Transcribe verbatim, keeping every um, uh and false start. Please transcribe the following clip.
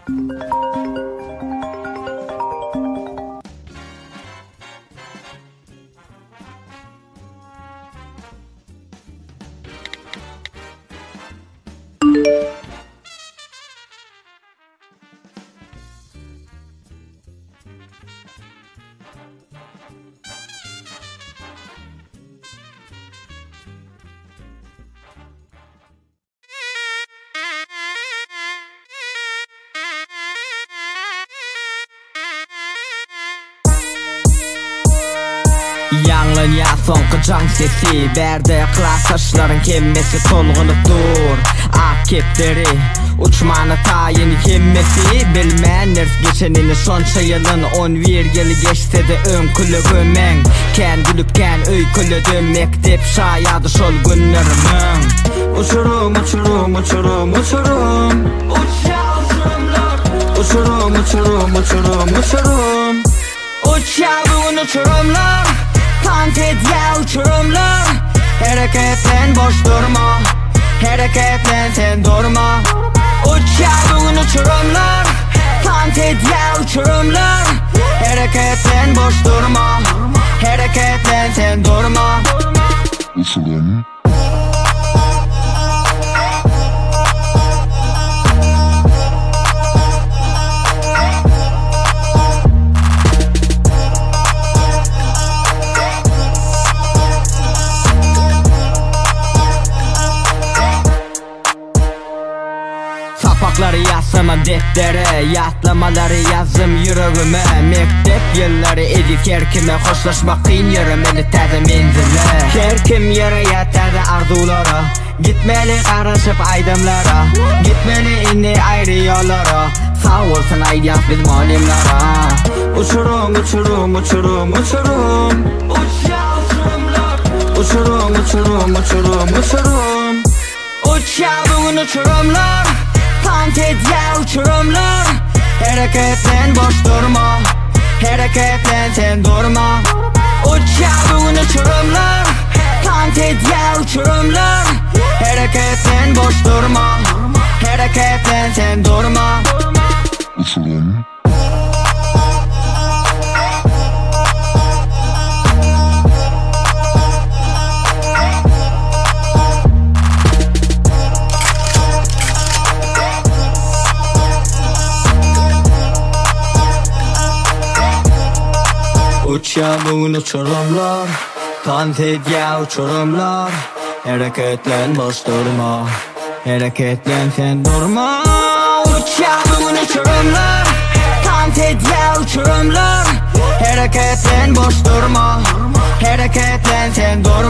Yanglın ya soňky jaň sesi berde klas taşlaryň kemmesi tolgunup dur. Akepleri uçmany taýyny kemmesi bilmän ners geçenini şonça ýylyn on bir ýyl geçse-de öňkülügümeň kän gülüp kän öýkülüdüm mektep şaýady şol günlerimiň. Uçurum uçurum uçurum uçurum uçya uçurumlar uçurum uçurum uçurum uçurum uçya bugün uçurumlar tant edýär uçurumlar. Hereketlen boş durma, hereketlen sen durma. Uçya bugün uçurumlar tant edýär uçurumlar. Hereketlen boş durma, hereketlen sen durma. Uçurum Sapakları yazsamam deftere, yatlamaları yazım yüreğime. Mektep yılları edik erkime, hoşlaşmak kıyın yürümeli täze menzile. Herkim yere yatardı arzulara, gitmeli karışıp aydımlara, gitmeli inni ayrı yollara. Sağ olsun aydiyat biz malimlara. Uçurum uçurum uçurum uçurum uçya uçurumlar uçurum uçurum uçurum uçurum uçya bugün uçurumlar tant edýär uçurumlar. Hereketlen boş durma, hereketlen sen durma. Uçya bugün uçurumlar tant edýär uçurumlar. Hereketlen boş durma, hereketlen sen durma. Uçurum Uçya bugün uçurumlar tant edýär uçurumlar. Hereketlen boş durma, hereketlen sen durma. Uçya bugün uçurumlar tant edýär uçurumlar. Hereketlen boş durma, hereketlen sen durma.